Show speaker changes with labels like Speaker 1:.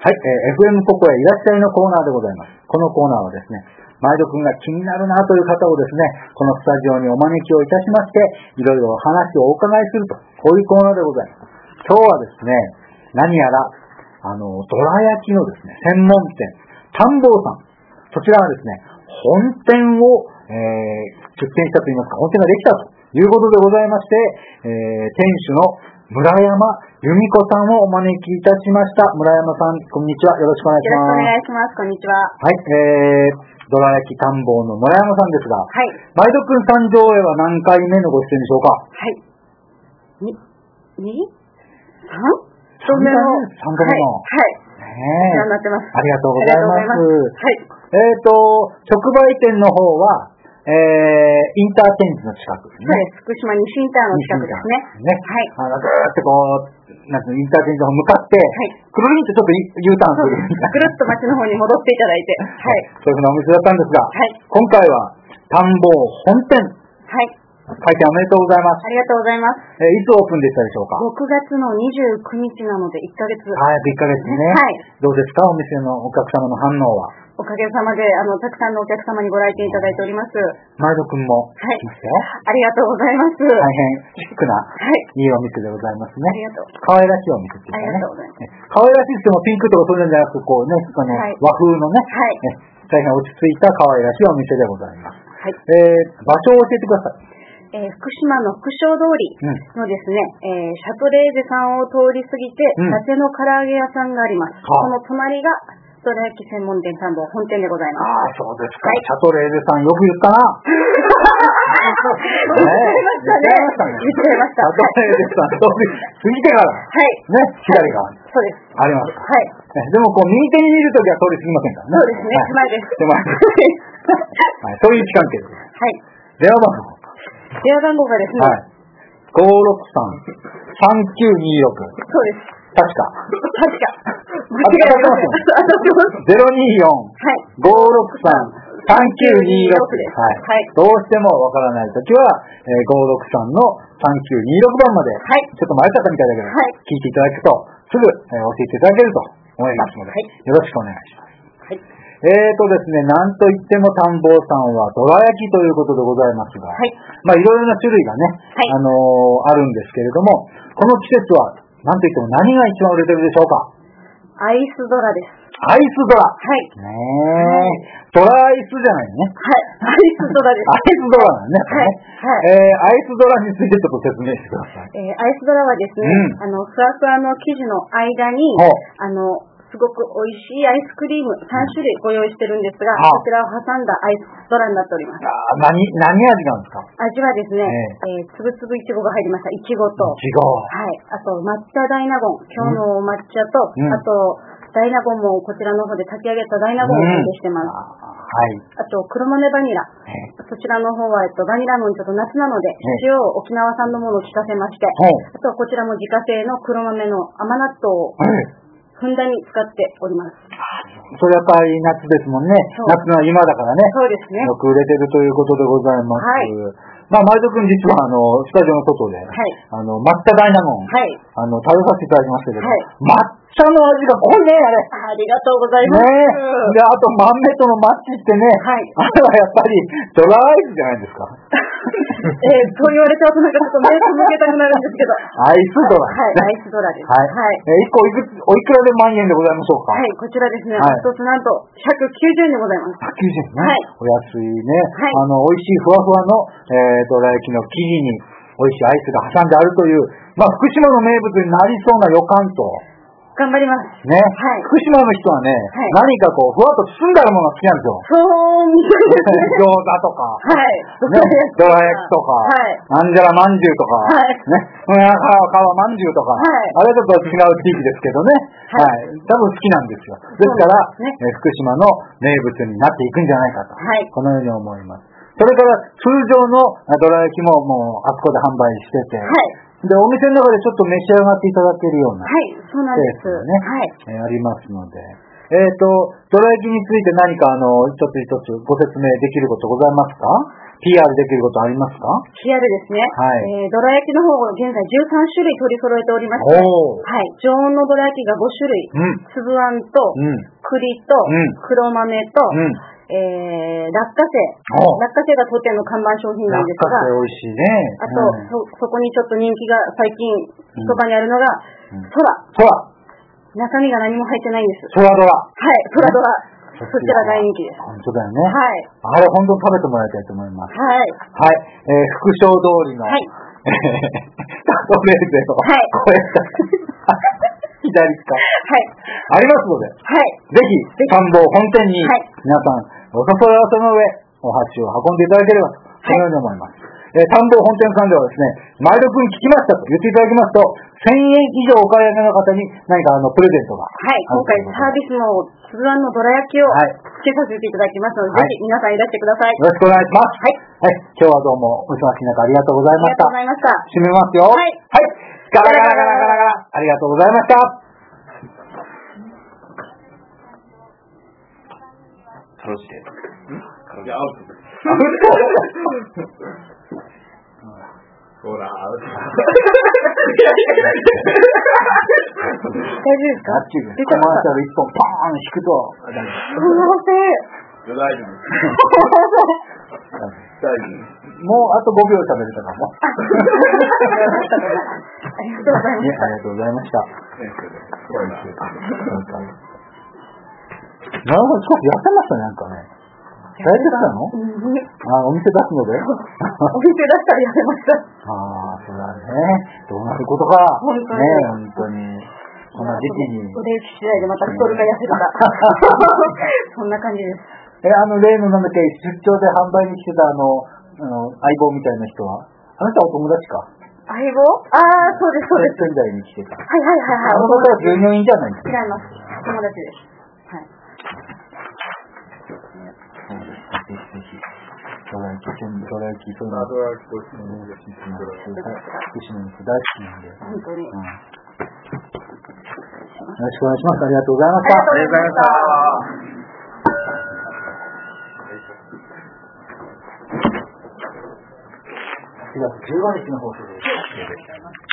Speaker 1: はい、FM ポコへいらっしゃいのコーナーでございます。このコーナーはですね、毎度くんが気になるなという方をですね、このスタジオにお招きをいたしまして、いろいろ話をお伺いすると、こういうコーナーでございます。今日はですね、何やら、どら焼きのですね、専門店、田んぼうさん。そちらはですね、本店を、出店したといいますか、本店ができたということでございまして、店主の村山由美子さんをお招きいたしました。村山さん、こんにちは。よろしくお願いします。
Speaker 2: よろしくお願いします。こんにちは。
Speaker 1: はい、どら焼き田んぼうの村山さんですが、
Speaker 2: はい。
Speaker 1: 毎度くん参上へは何回目のご出演でしょうか？
Speaker 2: はい。3回目の。
Speaker 1: 3回目の。
Speaker 2: はい。お世話になってます。
Speaker 1: ありがとうございます。
Speaker 2: はい。
Speaker 1: 直売店の方は、インターチェンジの近くですね。
Speaker 2: そうです。福島西インターの近くですね。
Speaker 1: はい。ぐーってこう、なんてインターチェンジの方向かって、くるりんとちょっと U ターンするみたいな。
Speaker 2: ぐるっと街の方に戻っていただいて。
Speaker 1: はい。そういうふうなお店だったんですが、今回は田んぼう本店。
Speaker 2: はい。
Speaker 1: 開店おめでとうございます。
Speaker 2: ありがとうございます。
Speaker 1: いつオープンでしたでしょうか
Speaker 2: ？6月の29日なので1ヶ月。
Speaker 1: はい、1ヶ月ね。はい。どうですか、お店のお客様の反応は？
Speaker 2: おかげさまで、たくさんのお客様にご来店いただいております。
Speaker 1: 前戸くんも来ましたよ。
Speaker 2: ありがとうございます。
Speaker 1: 大変シックな、いいお店でございますね。
Speaker 2: ありがとう。
Speaker 1: 可愛らしいお店っていうかね。
Speaker 2: ありがとうございます。
Speaker 1: 可愛らしいってもピンクとかそういうんじゃなくて、こうね、和風のね、大変落ち着いた可愛らしいお店でございます。はい。場所を教えてください。
Speaker 2: 福島の福祥通りのですね、シャトレーゼさんを通り過ぎて、伊達の唐揚げ屋さんがあります。その隣が、どら焼き専門店田んぼ本店でございます。
Speaker 1: ああ、そうですか。シャトレーゼさんよく言ったな。
Speaker 2: 言っちゃいましたね。言っちゃいました。
Speaker 1: シャトレーゼさん通り過ぎてから、ね、左が
Speaker 2: そうです。
Speaker 1: あります。はい。でもこう右手に見るときは通り過ぎませんからね。
Speaker 2: そうですね。手前です。
Speaker 1: はい。そういう位置関係です。はい。電話番号。
Speaker 2: 電話番号がですね。はい。
Speaker 1: 563-3926。
Speaker 2: そうです。
Speaker 1: 確か。
Speaker 2: 間違えません。
Speaker 1: 024-563-3926 です。はい。どうしてもわからないときは、563の3926番まで、ちょっと迷っちゃったみたいだけど、聞いていただくと、すぐ、教えていただけると思いますので、よろしくお願いします。はい。ですね、なんといっても田んぼうさんはどら焼きということでございますが、まあいろいろな種類がね、あるんですけれども、この季節は、なんといっても何が一番売れてるでしょうか？
Speaker 2: アイスドラです。
Speaker 1: アイスドラ。
Speaker 2: はい。
Speaker 1: ねえ。ドラアイスじゃないね。
Speaker 2: はい。アイスドラです。
Speaker 1: アイスドラなんね。はい。アイスドラについてちょっと説明してください。
Speaker 2: アイスドラはですね、ふわふわの生地の間に、すごく美味しいアイスクリーム3種類ご用意してるんですが、こちらを挟んだアイスドラになっております。
Speaker 1: 何味なんですか？
Speaker 2: 味はですね、つぶつぶいちごが入りました。いちごと。
Speaker 1: いちご。
Speaker 2: はい。あと、抹茶大納言。今日の抹茶と、あと、大納言もこちらの方で炊き上げた大納言を準備してます。はい。あと、黒豆バニラ。そちらの方は、バニラのちょっと夏なので、塩を沖縄産のものを効かせまして、あとはこちらも自家製の黒豆の甘納豆を、ふんだんに使っております。
Speaker 1: それやっぱり夏ですもんね。夏の今だからね。
Speaker 2: そうですね。
Speaker 1: よく売れてるということでございます。はい。まあ、前戸くん実はスタジオの外で、抹茶大納言、食べさせていただきましたけど、抹茶の味が濃いね、あれ。
Speaker 2: ありがとうございます。
Speaker 1: ねで、あと豆とのマッチしてね、あれはやっぱりドラアイスじゃないですか。
Speaker 2: そう言われちゃうとなんかちょっと目つむけたくなるんですけど。
Speaker 1: アイスドラ。
Speaker 2: はい、アイスドラです。はい。
Speaker 1: 1個おいくらで万円でございましょうか？
Speaker 2: はい、こちらですね、一つなんと190円でございます。
Speaker 1: 190円ね。はい。お安いね。はい。美味しいふわふわの、どら焼きの生地に美味しいアイスが挟んであるという、まあ、福島の名物になりそうな予感と、
Speaker 2: 頑張ります。
Speaker 1: ね。はい。福島の人はね、何かこう、ふわっと包んだものが好きなんですよ。
Speaker 2: そうみたいですね。
Speaker 1: 餃子とか。
Speaker 2: はい。
Speaker 1: ね。どら焼きとか。はい。なんじゃらまんじゅうとか。はい。ね。皮まんじゅうとか。はい。あれとちょっと違う地域ですけどね。はい。多分好きなんですよ。ですから、福島の名物になっていくんじゃないかと。はい。このように思います。それから通常のどら焼きももうあそこで販売してて。はい。で、お店の中でちょっと召し上がっていただけるような。
Speaker 2: はい、そうなんです。
Speaker 1: ね。はい。ありますので。どら焼きについて何か一つ一つご説明できることございますか？ PR できることありますか？
Speaker 2: PR ですね。
Speaker 1: はい。
Speaker 2: どら焼きの方を現在13種類取り揃えておりまして、はい。常温のどら焼きが5種類、粒あんと、栗と、黒豆と、落花生が当店の看板商品なんですが、
Speaker 1: 落花生美味しいね。
Speaker 2: あと、そこにちょっと人気が最近そばにあるのが、
Speaker 1: そら。
Speaker 2: 中身が何も入ってないんです。
Speaker 1: そらどら。
Speaker 2: はい、そらどら。そちら大人気です。
Speaker 1: 本当だよね。
Speaker 2: はい。
Speaker 1: あれ本当に食べてもらいたいと思います。
Speaker 2: はい。
Speaker 1: はい。副賞通りの、はい。タコレーゼを、はい。これ、左か。はい。ありますので、はい。ぜひ、参謀本店に、皆さん、お誘い合わせの上、お箸を運んでいただければと、そのように思います。参謀本店さんではですね、前田君聞きましたと言っていただきますと、1000円以上お買い上げの方に何かプレゼントが。はい、
Speaker 2: 今回サービスの粒あんのどら焼きをつけさせていただきますので、ぜひ皆さんいらしてください。
Speaker 1: よろしくお願いします。はい。今日はどうもお忙しい中ありがとうございました。
Speaker 2: ありがとうございました。
Speaker 1: 締めますよ。はい。はい。ガラガラガラガラガラ。ありがとうございました。
Speaker 3: かろうじて。いや、アウト。ほら、アウト。大丈
Speaker 2: 夫ですか？
Speaker 1: コマーシャル一本パーン引くと。
Speaker 2: すみません。
Speaker 3: 大丈夫。
Speaker 1: もうあと5秒喋れたかも。
Speaker 2: ありがとうございました。
Speaker 1: ありがとうございました。なるほど、少し痩せましたね、なんかね。大丈夫なの？お店出すので？
Speaker 2: お店出したら痩せました。
Speaker 1: そうだね。どうなることか。
Speaker 2: 本当に。
Speaker 1: ね、本当に。こんな時期に。
Speaker 2: お礼し次第でまた太るか痩せるか。そんな感じです。
Speaker 1: 例のなんだっけ、出張で販売に来てた相棒みたいな人は、あの人はお友達か。
Speaker 2: 相棒？そうです、そうです。
Speaker 1: 仙台に来てた。
Speaker 2: はい。
Speaker 1: あの方は従業員じゃないですか。
Speaker 2: 違います。友達です。はい。
Speaker 1: そうです。ぜひ。どら焼き、そういうの。
Speaker 3: どら焼きと
Speaker 1: 福島の人大好きなんで。
Speaker 2: 本当に。
Speaker 1: よろしくお願いします。ありがとうございました。
Speaker 3: ありがとうございました。
Speaker 1: 4月15日の放送です。